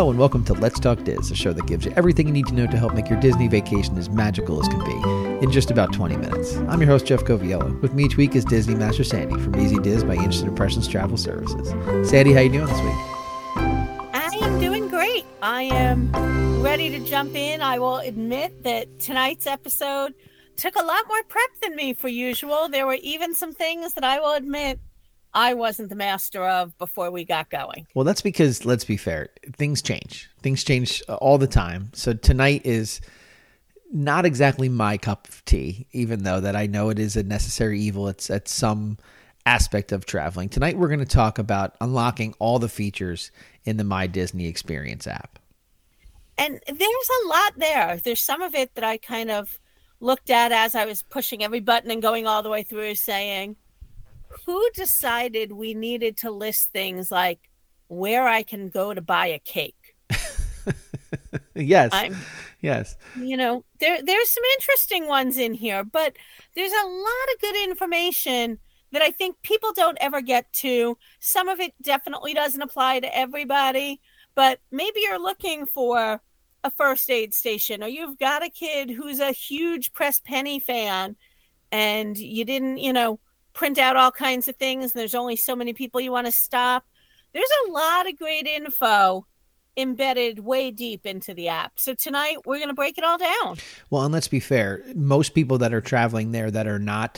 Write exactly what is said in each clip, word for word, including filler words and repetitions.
Hello and welcome to Let's Talk Diz, a show that gives you everything you need to know to help make your Disney vacation as magical as can be in just about twenty minutes. I'm your host, Jeff Coviello. With me each week is Disney Master Sandy from Easy Diz by Instant Impressions Travel Services. Sandy, how you doing this week? I am doing great. I am ready to jump in. I will admit that tonight's episode took a lot more prep than me for usual. There were even some things that I will admit I wasn't the master of before we got going. Well, that's because, let's be fair, things change. Things change all the time. So tonight is not exactly my cup of tea, even though that I know it is a necessary evil. It's at some aspect of traveling. Tonight, we're going to talk about unlocking all the features in the My Disney Experience app. And there's a lot there. There's some of it that I kind of looked at as I was pushing every button and going all the way through saying, who decided we needed to list things like where I can go to buy a cake? Yes. I'm, yes. You know, there there's some interesting ones in here, but there's a lot of good information that I think people don't ever get to. Some of it definitely doesn't apply to everybody, but maybe you're looking for a first aid station, or you've got a kid who's a huge Press Penny fan and you didn't, you know, print out all kinds of things, and there's only so many people you want to stop. There's a lot of great info embedded way deep into the app. So tonight we're going to break it all down. Well, and let's be fair, most people that are traveling there that are not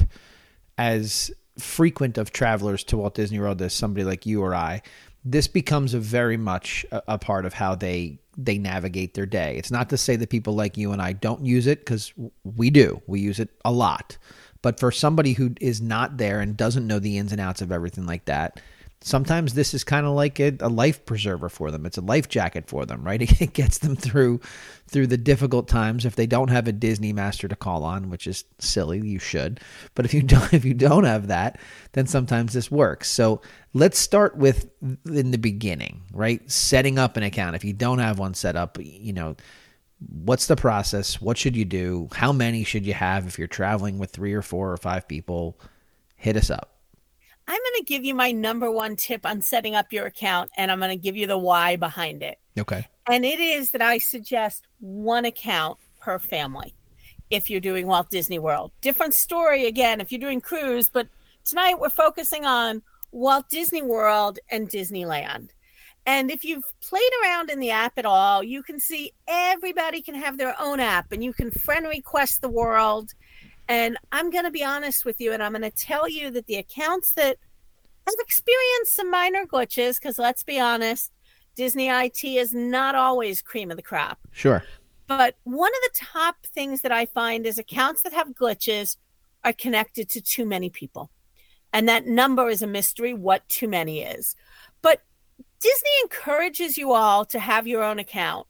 as frequent of travelers to Walt Disney World as somebody like you or I, this becomes a very much a, a part of how they they navigate their day. It's not to say that people like you and I don't use it, because we do. We use it a lot. But for somebody who is not there and doesn't know the ins and outs of everything like that, sometimes this is kind of like a, a life preserver for them. It's a life jacket for them, right? It gets them through through the difficult times. If they don't have a Disney master to call on, which is silly, you should. But if you don't, if you don't have that, then sometimes this works. So let's start with in the beginning, right? Setting up an account. If you don't have one set up, you know, what's the process? What should you do? How many should you have if you're traveling with three or four or five people? Hit us up. I'm going to give you my number one tip on setting up your account, and I'm going to give you the why behind it. Okay. And it is that I suggest one account per family if you're doing Walt Disney World. Different story, again, if you're doing cruise, but tonight we're focusing on Walt Disney World and Disneyland. And if you've played around in the app at all, you can see everybody can have their own app, and you can friend request the world. And I'm going to be honest with you, and I'm going to tell you that the accounts that have experienced some minor glitches, because let's be honest, Disney I T is not always cream of the crop. Sure. But one of the top things that I find is accounts that have glitches are connected to too many people. And that number is a mystery, what too many is. But Disney encourages you all to have your own account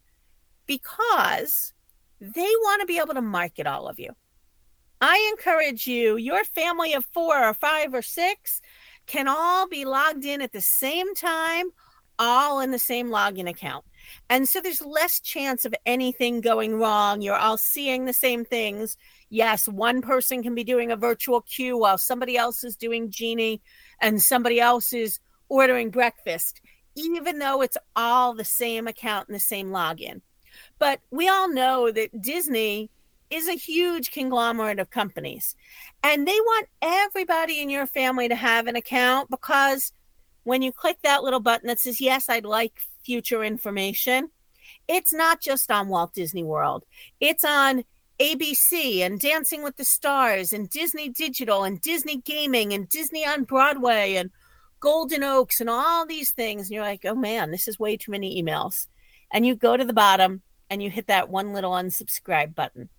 because they want to be able to market all of you. I encourage you, your family of four or five or six can all be logged in at the same time, all in the same login account. And so there's less chance of anything going wrong. You're all seeing the same things. Yes, one person can be doing a virtual queue while somebody else is doing Genie and somebody else is ordering breakfast, even though it's all the same account and the same login. But we all know that Disney is a huge conglomerate of companies, and they want everybody in your family to have an account, because when you click that little button that says, yes, I'd like future information, it's not just on Walt Disney World. It's on A B C and Dancing with the Stars and Disney Digital and Disney Gaming and Disney on Broadway and Golden Oaks and all these things. And you're like, oh man, this is way too many emails. And you go to the bottom and you hit that one little unsubscribe button.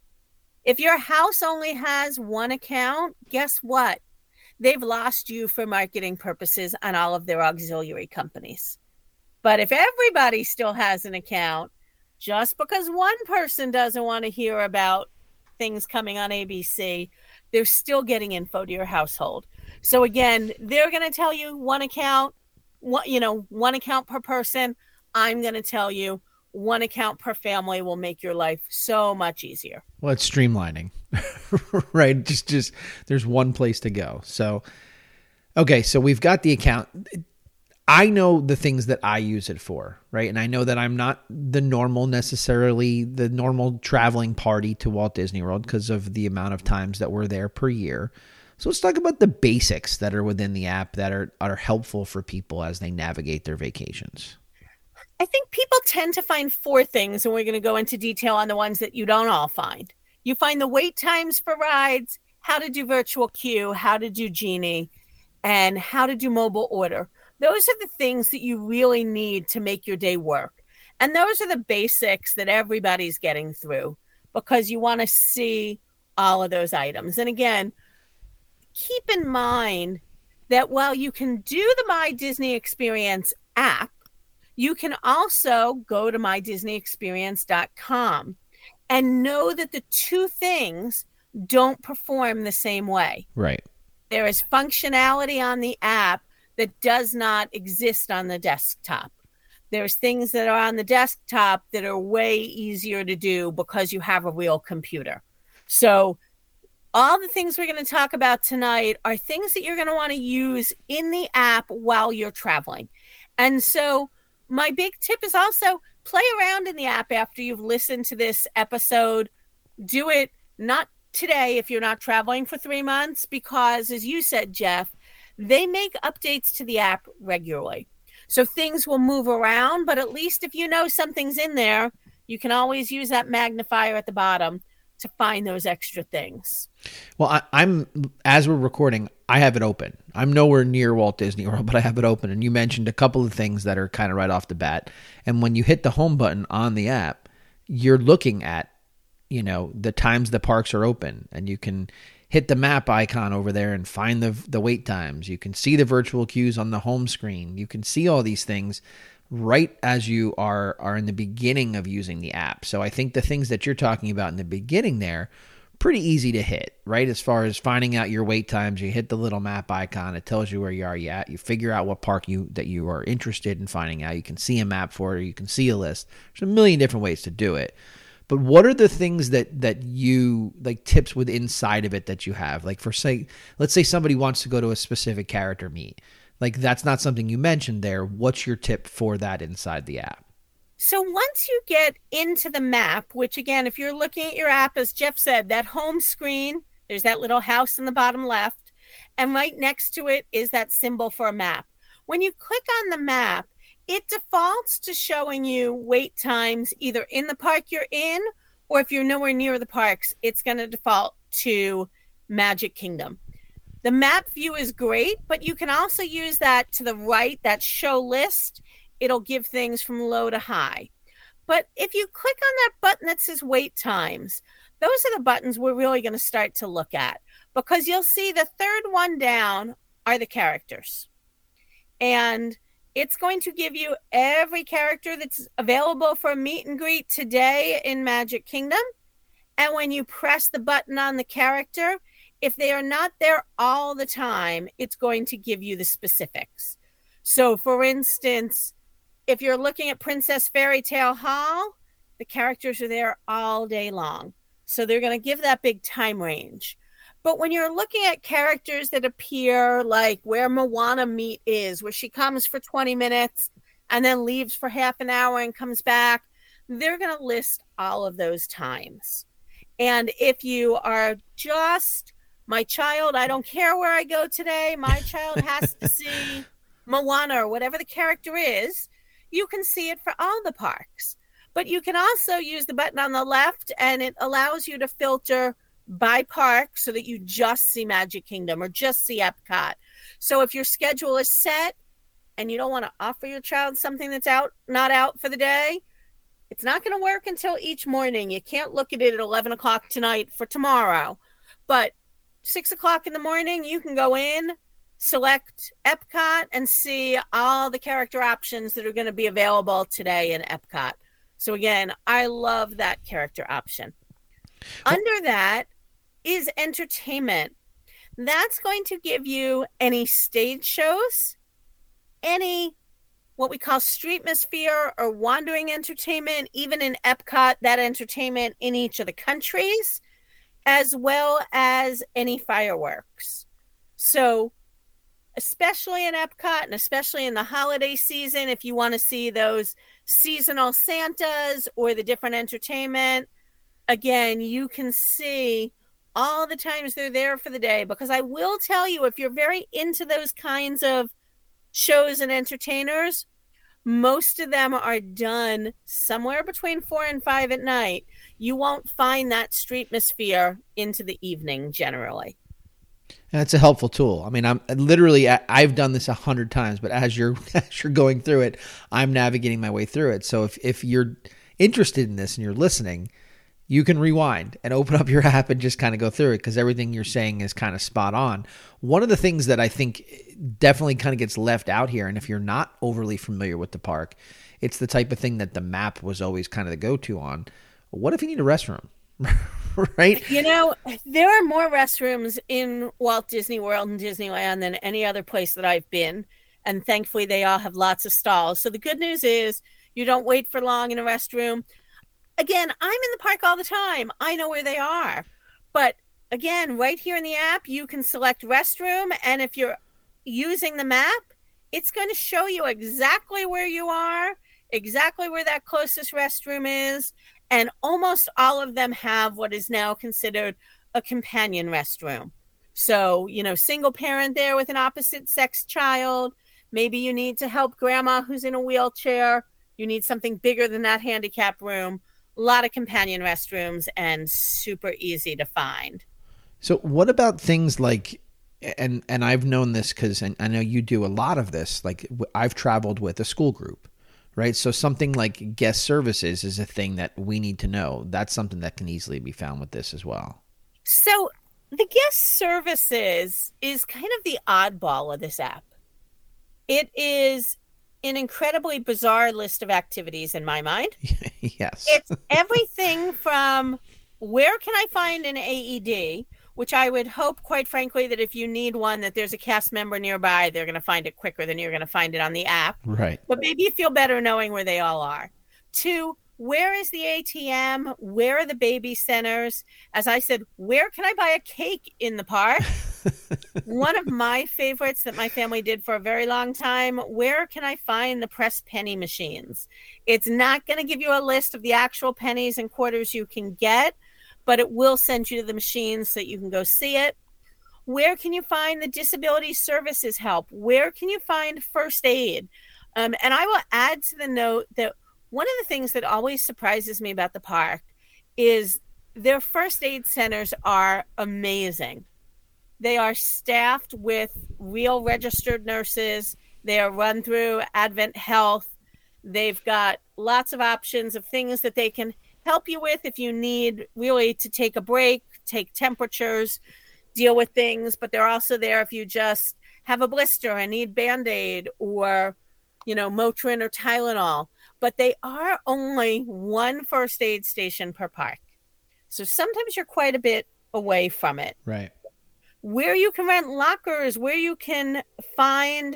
If your house only has one account, guess what? They've lost you for marketing purposes on all of their auxiliary companies. But if everybody still has an account, just because one person doesn't want to hear about things coming on A B C, they're still getting info to your household. So again, they're going to tell you one account, one, you know, one account per person. I'm going to tell you one account per family will make your life so much easier. Well, it's streamlining, right? Just, just there's one place to go. So, okay, so we've got the account. I know the things that I use it for, right? And I know that I'm not the normal necessarily, the normal traveling party to Walt Disney World because of the amount of times that we're there per year. So let's talk about the basics that are within the app that are, are helpful for people as they navigate their vacations. I think people tend to find four things, and we're going to go into detail on the ones that you don't all find. You find the wait times for rides, how to do virtual queue, how to do Genie, and how to do mobile order. Those are the things that you really need to make your day work. And those are the basics that everybody's getting through because you want to see all of those items. And again, keep in mind that while you can do the My Disney Experience app, you can also go to my disney experience dot com and know that the two things don't perform the same way. Right. There is functionality on the app that does not exist on the desktop. There's things that are on the desktop that are way easier to do because you have a real computer. So all the things we're going to talk about tonight are things that you're going to want to use in the app while you're traveling. And so my big tip is also play around in the app after you've listened to this episode. Do it not today if you're not traveling for three months, because as you said, Jeff, they make updates to the app regularly. So things will move around, but at least if you know something's in there, you can always use that magnifier at the bottom to find those extra things. Well, I, I'm, as we're recording, I have it open. I'm nowhere near Walt Disney World, but I have it open. And you mentioned a couple of things that are kind of right off the bat. And when you hit the home button on the app, you're looking at, you know, the times the parks are open, and you can hit the map icon over there and find the the wait times. You can see the virtual queues on the home screen. You can see all these things right as you are are in the beginning of using the app. So I think the things that you're talking about in the beginning there, pretty easy to hit, right? As far as finding out your wait times, you hit the little map icon. It tells you where you are at. You figure out what park you that you are interested in finding out. You can see a map for it. You can see a list. There's a million different ways to do it. But what are the things that that you, like tips with inside of it that you have? Like for say, let's say somebody wants to go to a specific character meet. Like that's not something you mentioned there. What's your tip for that inside the app? So once you get into the map, which again, if you're looking at your app, as Jeff said, that home screen, there's that little house in the bottom left. And right next to it is that symbol for a map. When you click on the map, it defaults to showing you wait times either in the park you're in, or if you're nowhere near the parks, it's going to default to Magic Kingdom. The map view is great, but you can also use that to the right, that show list. It'll give things from low to high. But if you click on that button that says wait times, those are the buttons we're really going to start to look at, because you'll see the third one down are the characters. And it's going to give you every character that's available for a meet and greet today in Magic Kingdom. And when you press the button on the character, if they are not there all the time, it's going to give you the specifics. So, for instance, if you're looking at Princess Fairy Tale Hall, the characters are there all day long. So they're going to give that big time range. But when you're looking at characters that appear like where Moana meet is, where she comes for twenty minutes and then leaves for half an hour and comes back, they're going to list all of those times. And if you are just, my child, I don't care where I go today, my child has to see Moana or whatever the character is, you can see it for all the parks. But you can also use the button on the left, and it allows you to filter by park so that you just see Magic Kingdom or just see Epcot. So if your schedule is set and you don't want to offer your child something that's out, not out for the day, it's not going to work until each morning. You can't look at it at eleven o'clock tonight for tomorrow. But six o'clock in the morning, you can go in, select Epcot, and see all the character options that are going to be available today in Epcot. So again, I love that character option. Under that is entertainment. That's going to give you any stage shows, any what we call streetmosphere or wandering entertainment, even in Epcot, that entertainment in each of the countries, as well as any fireworks. So especially in Epcot and especially in the holiday season, if you want to see those seasonal Santas or the different entertainment, again, you can see all the times they're there for the day. Because I will tell you, if you're very into those kinds of shows and entertainers, most of them are done somewhere between four and five at night. You won't find that streetmosphere into the evening generally. And it's a helpful tool. I mean, I'm literally, I've done this a hundred times, but as you're, as you're going through it, I'm navigating my way through it. So if, if you're interested in this and you're listening, you can rewind and open up your app and just kind of go through it, because everything you're saying is kind of spot on. One of the things that I think definitely kind of gets left out here, and if you're not overly familiar with the park, it's the type of thing that the map was always kind of the go-to on. What if you need a restroom? Right? You know, there are more restrooms in Walt Disney World and Disneyland than any other place that I've been. And thankfully, they all have lots of stalls. So the good news is you don't wait for long in a restroom. Again, I'm in the park all the time. I know where they are. But again, right here in the app, you can select restroom. And if you're using the map, it's going to show you exactly where you are, exactly where that closest restroom is. And almost all of them have what is now considered a companion restroom. So, you know, single parent there with an opposite sex child. Maybe you need to help grandma who's in a wheelchair. You need something bigger than that handicap room. A lot of companion restrooms and super easy to find. So what about things like, and and I've known this because I know you do a lot of this, like I've traveled with a school group, right? So something like guest services is a thing that we need to know. That's something that can easily be found with this as well. So the guest services is kind of the oddball of this app. It is an incredibly bizarre list of activities in my mind. Yes. It's everything from where can I find an A E D, which I would hope, quite frankly, that if you need one, that there's a cast member nearby, they're going to find it quicker than you're going to find it on the app. Right. But maybe you feel better knowing where they all are. To where is the A T M? Where are the baby centers? As I said, where can I buy a cake in the park? One of my favorites that my family did for a very long time, where can I find the press penny machines? It's not going to give you a list of the actual pennies and quarters you can get, but it will send you to the machines so that you can go see it. Where can you find the disability services help? Where can you find first aid? Um, and I will add to the note that one of the things that always surprises me about the park is their first aid centers are amazing. They are staffed with real registered nurses. They are run through Advent Health. They've got lots of options of things that they can help you with if you need really to take a break, take temperatures, deal with things. But they're also there if you just have a blister and need Band-Aid or, you know, Motrin or Tylenol. But they are only one first aid station per park. So sometimes you're quite a bit away from it. Right. Where you can rent lockers, where you can find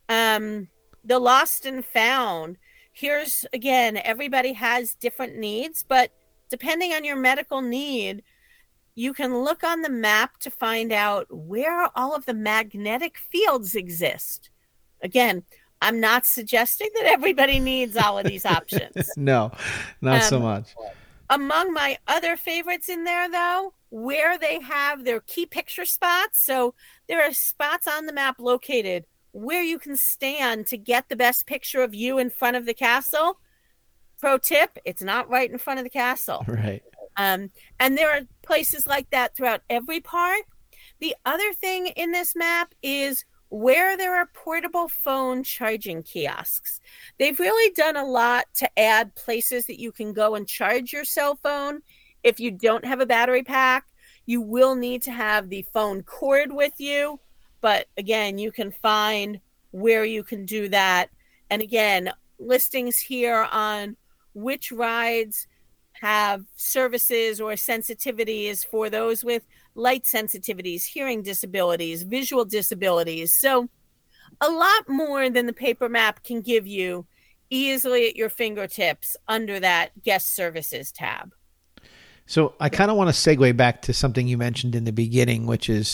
um, the lost and found. Here's, again, everybody has different needs, but depending on your medical need, you can look on the map to find out where all of the magnetic fields exist. Again, I'm not suggesting that everybody needs all of these options. No, not um, so much. Among my other favorites in there, though, where they have their key picture spots. So there are spots on the map located where you can stand to get the best picture of you in front of the castle. Pro tip, it's not right in front of the castle. Right. Um, and there are places like that throughout every park. The other thing in this map is where there are portable phone charging kiosks. They've really done a lot to add places that you can go and charge your cell phone. If you don't have a battery pack, you will need to have the phone cord with you. But again, you can find where you can do that. And again, listings here on which rides have services or sensitivities for those with light sensitivities, hearing disabilities, visual disabilities. So a lot more than the paper map can give you easily at your fingertips under that guest services tab. So I kind of want to segue back to something you mentioned in the beginning, which is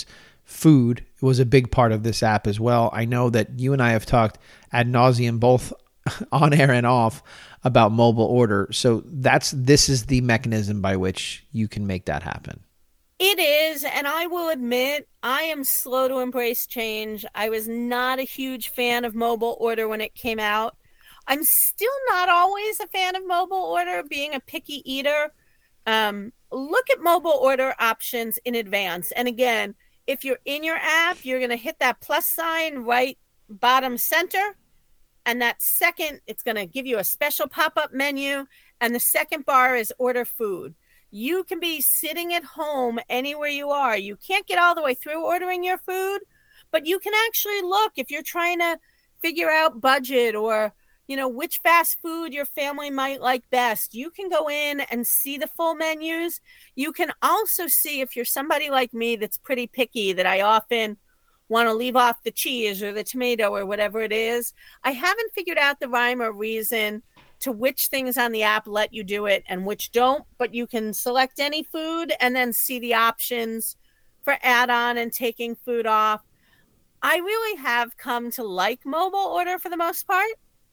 food was a big part of this app as well. I know that you and I have talked ad nauseum, both on air and off, about mobile order. So that's this is the mechanism by which you can make that happen. It is, and I will admit, I am slow to embrace change. I was not a huge fan of mobile order when it came out. I'm still not always a fan of mobile order, being a picky eater. Um, look at mobile order options in advance. And again, if you're in your app, you're going to hit that plus sign right bottom center. And that second, it's going to give you a special pop-up menu. And the second bar is order food. You can be sitting at home anywhere you are. You can't get all the way through ordering your food, but you can actually look if you're trying to figure out budget or, you know, which fast food your family might like best. You can go in and see the full menus. You can also see, if you're somebody like me that's pretty picky, that I often want to leave off the cheese or the tomato or whatever it is. I haven't figured out the rhyme or reason to which things on the app let you do it and which don't, but you can select any food and then see the options for add-on and taking food off. I really have come to like mobile order for the most part.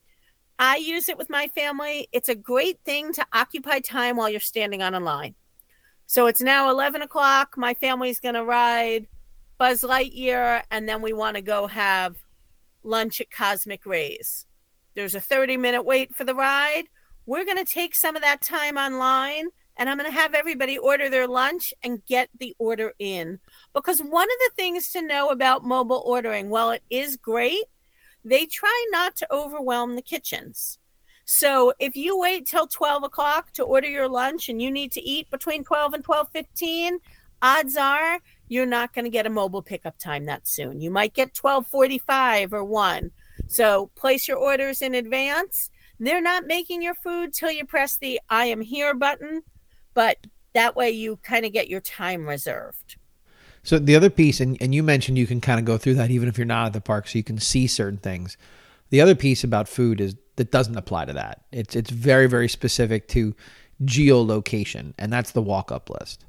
I use it with my family. It's a great thing to occupy time while you're standing on a line. So it's now eleven o'clock. My family's going to ride Buzz Lightyear, and then we want to go have lunch at Cosmic Rays. There's a thirty minute wait for the ride. We're going to take some of that time online, and I'm going to have everybody order their lunch and get the order in. Because one of the things to know about mobile ordering, while it is great, they try not to overwhelm the kitchens. So if you wait till twelve o'clock to order your lunch and you need to eat between twelve and twelve fifteen, odds are you're not going to get a mobile pickup time that soon. You might get twelve forty-five or one. So place your orders in advance. They're not making your food till you press the I am here button, but that way you kind of get your time reserved. So the other piece, and, and you mentioned you can kind of go through that even if you're not at the park, so you can see certain things. The other piece about food is that doesn't apply to that. It's it's very, very specific to geolocation, and that's the walk-up list.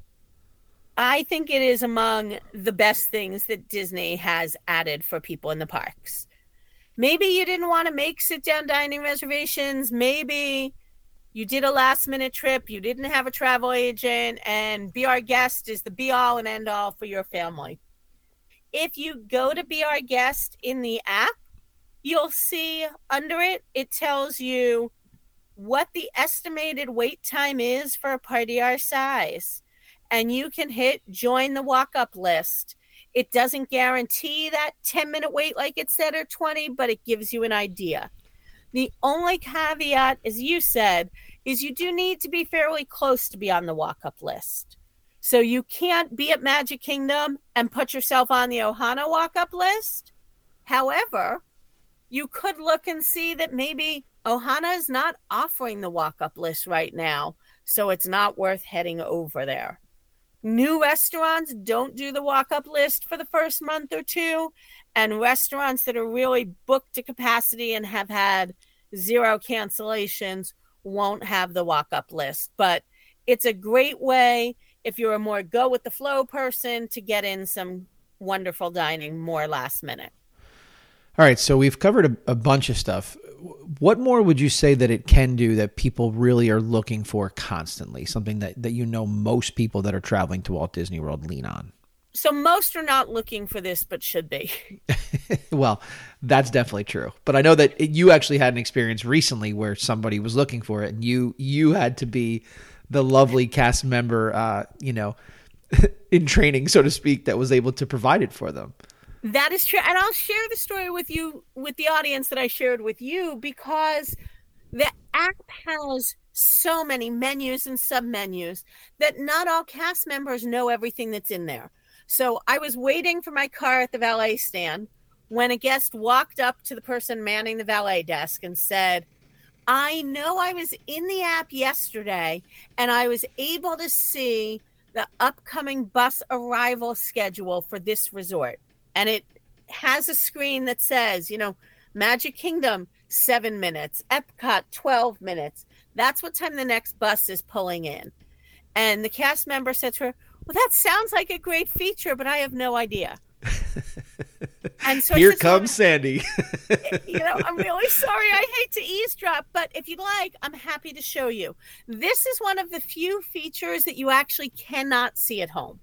I think it is among the best things that Disney has added for people in the parks. Maybe you didn't want to make sit-down dining reservations. Maybe you did a last-minute trip. You didn't have a travel agent, and Be Our Guest is the be-all and end-all for your family. If you go to Be Our Guest in the app, you'll see under it, it tells you what the estimated wait time is for a party our size. And you can hit join the walk-up list. It doesn't guarantee that ten minute wait like it said or twenty, but it gives you an idea. The only caveat, as you said, is you do need to be fairly close to be on the walk-up list. So you can't be at Magic Kingdom and put yourself on the Ohana walk-up list. However, you could look and see that maybe Ohana is not offering the walk-up list right now, so it's not worth heading over there. New restaurants don't do the walk-up list for the first month or two, and restaurants that are really booked to capacity and have had zero cancellations won't have the walk-up list. But it's a great way, if you're a more go-with-the-flow person, to get in some wonderful dining more last minute. All right, so we've covered a, a bunch of stuff. What more would you say that it can do that people really are looking for constantly? Something that, that you know most people that are traveling to Walt Disney World lean on? So most are not looking for this, but should be. Well, that's definitely true. But I know that it, you actually had an experience recently where somebody was looking for it, and you you had to be the lovely cast member, uh, you know, in training, so to speak, that was able to provide it for them. That is true. And I'll share the story with you, with the audience that I shared with you, because the app has so many menus and sub-menus that not all cast members know everything that's in there. So I was waiting for my car at the valet stand when a guest walked up to the person manning the valet desk and said, I know I was in the app yesterday and I was able to see the upcoming bus arrival schedule for this resort. And it has a screen that says, you know, Magic Kingdom, seven minutes, Epcot, twelve minutes. That's what time the next bus is pulling in. And the cast member said to her, well, that sounds like a great feature, but I have no idea. And so here said, comes Sandy. You know, I'm really sorry. I hate to eavesdrop, but if you'd like, I'm happy to show you. This is one of the few features that you actually cannot see at home.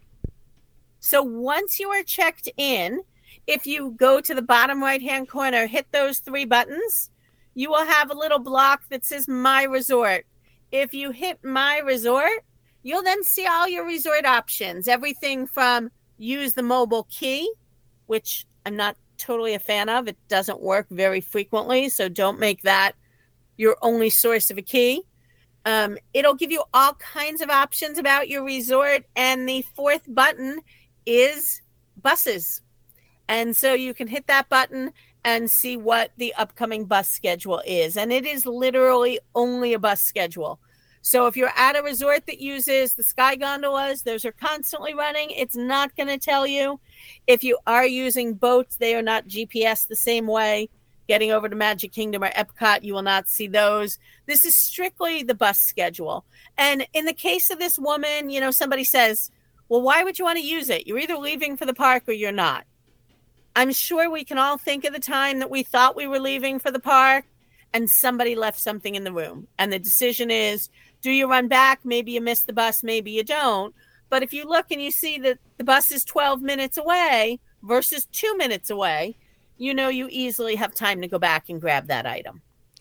So once you are checked in, if you go to the bottom right-hand corner, hit those three buttons, you will have a little block that says My Resort. If you hit My Resort, you'll then see all your resort options. Everything from use the mobile key, which I'm not totally a fan of. It doesn't work very frequently, so don't make that your only source of a key. Um, it'll give you all kinds of options about your resort. And the fourth button is buses. And so you can hit that button and see what the upcoming bus schedule is. And it is literally only a bus schedule. So if you're at a resort that uses the sky gondolas, those are constantly running. It's not going to tell you. If you are using boats, they are not G P S the same way. Getting over to Magic Kingdom or Epcot, you will not see those. This is strictly the bus schedule. And in the case of this woman, you know, somebody says, well, why would you want to use it? You're either leaving for the park or you're not. I'm sure we can all think of the time that we thought we were leaving for the park and somebody left something in the room. And the decision is, do you run back? Maybe you miss the bus, maybe you don't. But if you look and you see that the bus is twelve minutes away versus two minutes away, you know you easily have time to go back and grab that item.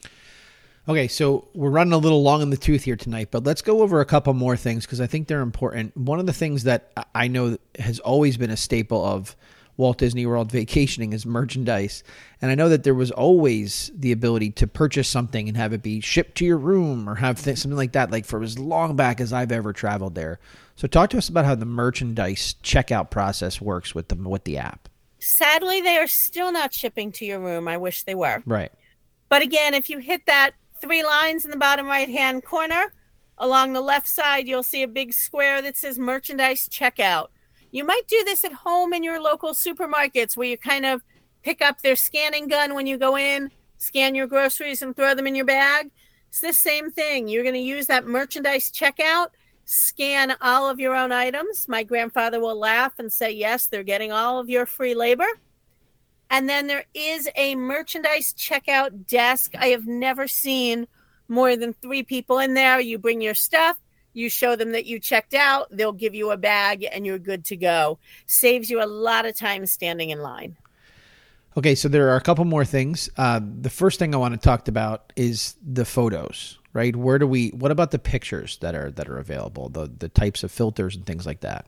Okay, so we're running a little long in the tooth here tonight, but let's go over a couple more things because I think they're important. One of the things that I know has always been a staple of Walt Disney World vacationing is merchandise. And I know that there was always the ability to purchase something and have it be shipped to your room or have th- something like that, like for as long back as I've ever traveled there. So talk to us about how the merchandise checkout process works with the, with the app. Sadly, they are still not shipping to your room. I wish they were. Right. But again, if you hit that three lines in the bottom right-hand corner, along the left side, you'll see a big square that says merchandise checkout. You might do this at home in your local supermarkets where you kind of pick up their scanning gun when you go in, scan your groceries and throw them in your bag. It's the same thing. You're going to use that merchandise checkout, scan all of your own items. My grandfather will laugh and say, yes, they're getting all of your free labor. And then there is a merchandise checkout desk. I have never seen more than three people in there. You bring your stuff. You show them that you checked out, they'll give you a bag, and you're good to go. Saves you a lot of time standing in line. Okay, so there are a couple more things. Uh, the first thing I want to talk about is the photos, right? Where do we? What about the pictures that are that are available? The the types of filters and things like that.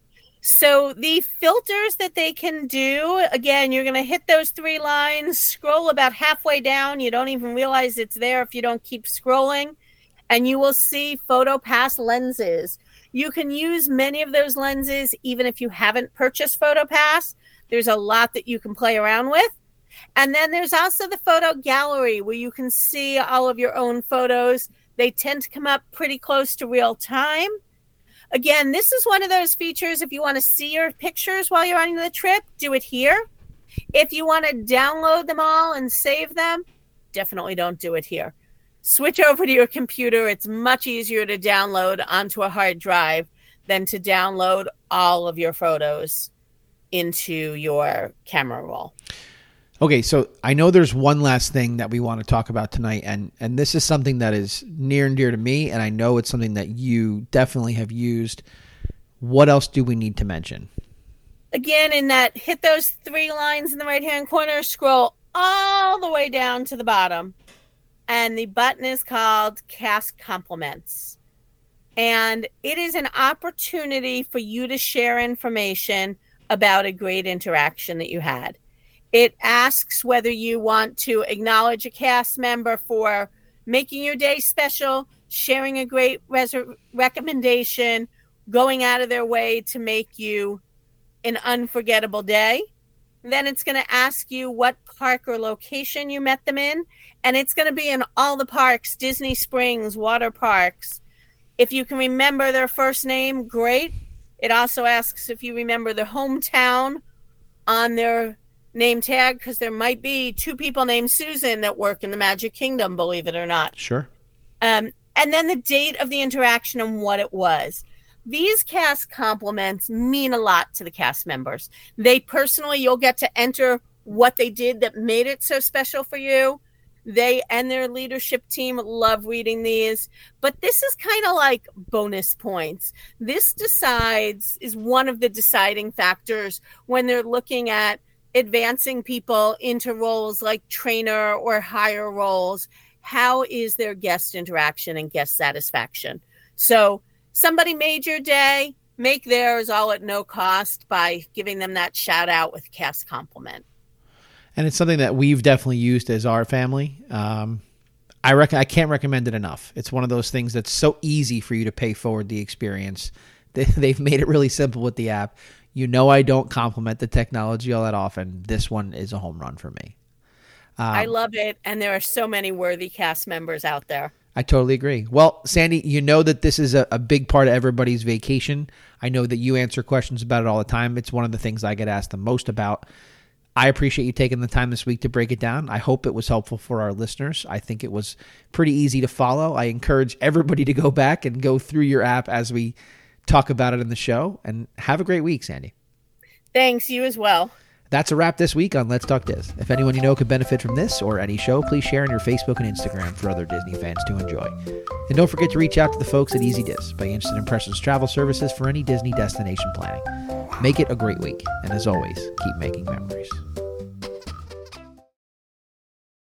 So the filters that they can do, again, you're going to hit those three lines, scroll about halfway down. You don't even realize it's there if you don't keep scrolling. And you will see PhotoPass lenses. You can use many of those lenses even if you haven't purchased PhotoPass. There's a lot that you can play around with. And then there's also the photo gallery where you can see all of your own photos. They tend to come up pretty close to real time. Again, this is one of those features. If you want to see your pictures while you're on the trip, do it here. If you want to download them all and save them, definitely don't do it here. Switch over to your computer. It's much easier to download onto a hard drive than to download all of your photos into your camera roll. Okay, so I know there's one last thing that we want to talk about tonight, and, and this is something that is near and dear to me, and I know it's something that you definitely have used. What else do we need to mention? Again, in that, hit those three lines in the right-hand corner, scroll all the way down to the bottom. And the button is called Cast Compliments. And it is an opportunity for you to share information about a great interaction that you had. It asks whether you want to acknowledge a cast member for making your day special, sharing a great res- recommendation, going out of their way to make you an unforgettable day. Then it's going to ask you what park or location you met them in. And it's going to be in all the parks, Disney Springs, water parks. If you can remember their first name, great. It also asks if you remember their hometown on their name tag, because there might be two people named Susan that work in the Magic Kingdom, believe it or not. Sure. Um, and then the date of the interaction and what it was. these cast compliments mean a lot to the cast members. They personally, you'll get to enter what they did that made it so special for you. They and their leadership team love reading these, but this is kind of like bonus points. This decides, is one of the deciding factors when they're looking at advancing people into roles like trainer or higher roles. How is their guest interaction and guest satisfaction? So somebody made your day, make theirs all at no cost by giving them that shout out with cast compliment. And it's something that we've definitely used as our family. Um, I rec- I can't recommend it enough. It's one of those things that's so easy for you to pay forward the experience. They, they've made it really simple with the app. You know I don't compliment the technology all that often. This one is a home run for me. Um, I love it, and there are so many worthy cast members out there. I totally agree. Well, Sandy, you know that this is a, a big part of everybody's vacation. I know that you answer questions about it all the time. It's one of the things I get asked the most about. I appreciate you taking the time this week to break it down. I hope it was helpful for our listeners. I think it was pretty easy to follow. I encourage everybody to go back and go through your app as we talk about it in the show. And have a great week, Sandy. Thanks. You as well. That's a wrap this week on Let's Talk Diz. If anyone you know could benefit from this or any show, please share on your Facebook and Instagram for other Disney fans to enjoy. And don't forget to reach out to the folks at Easy Diz by Instant Impressions Travel Services for any Disney destination planning. Make it a great week. And as always, keep making memories.